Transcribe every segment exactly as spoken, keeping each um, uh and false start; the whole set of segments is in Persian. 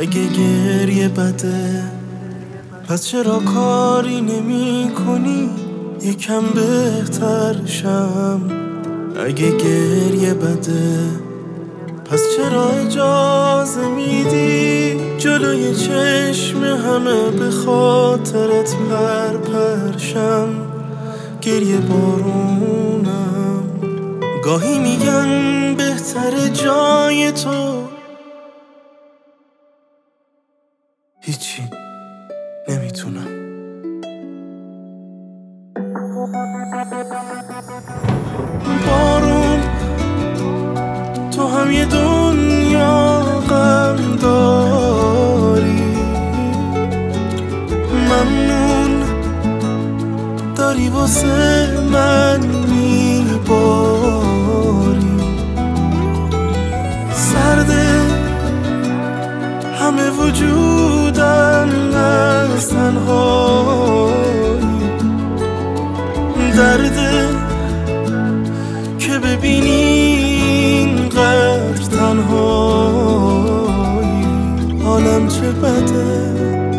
اگه گریه بده پس چرا کاری نمی کنی یکم بهتر شم؟ اگه گریه بده پس چرا اجازه میدی جلوی چشم همه به خاطرت پر پرشم؟ گریه بارونم گاهی میگن بهتر جای تو هیچی نمیتونم. بارون تو هم یه دنیا غم داری، ممنون داری واسه من میباری. سرده همه وجودم از تنهایی، درده که ببینی اینقدر تنهایی حالم چه بده.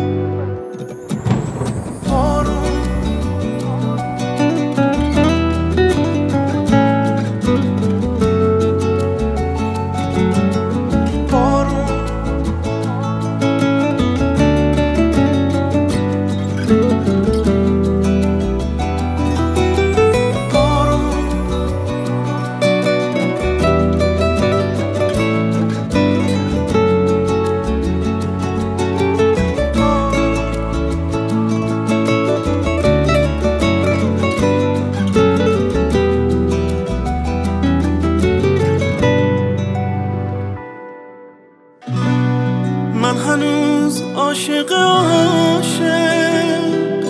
من هنوز عاشق عاشق،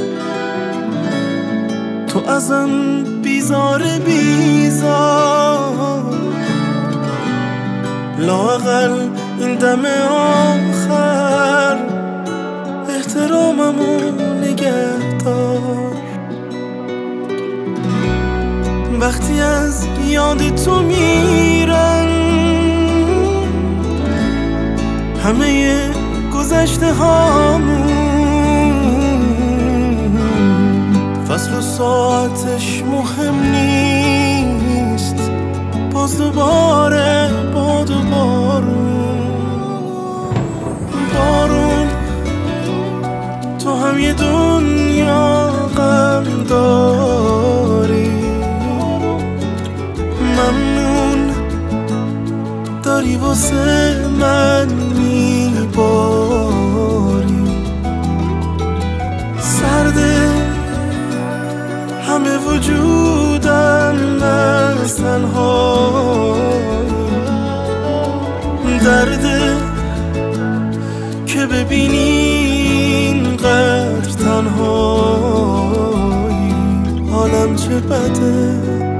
تو ازم بیزار بیزار، لااقل این دم آخر احتراممو نگه دار. وقتی از یاد تو میرم همه گذشته هامون، فصل و ساعتش مهم نیست، باز دوباره باد و بارون. بارون تو هم یه دنیا غم داری، ممنون داری واسه من میباری. سرده همه وجودم از تنهایی، درده که ببینی اینقدر تنهایی حالم چه بده.